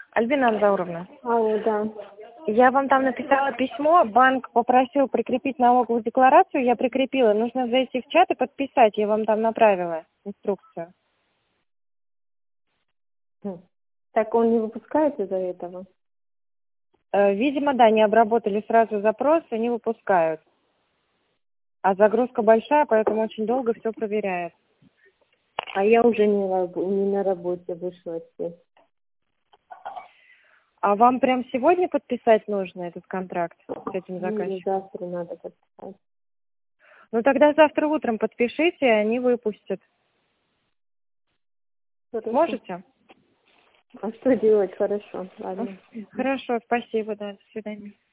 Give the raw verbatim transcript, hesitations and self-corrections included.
Альбина Анзауровна, Алло, да. я вам там написала письмо, банк попросил прикрепить налоговую декларацию, я прикрепила. Нужно зайти в чат и подписать, я вам там направила инструкцию. Хм. Так он не выпускает из-за этого? Э, Видимо, да, не обработали сразу запрос и не выпускают. А загрузка большая, поэтому очень долго все проверяет. А я уже не, раб- не на работе вышла отсюда. А вам прям сегодня подписать нужно этот контракт с этим Или заказчиком? завтра надо подписать. Ну тогда завтра утром подпишите, и они выпустят. Хорошо. Можете? А что делать? Хорошо, ладно. Хорошо, спасибо, да, до свидания.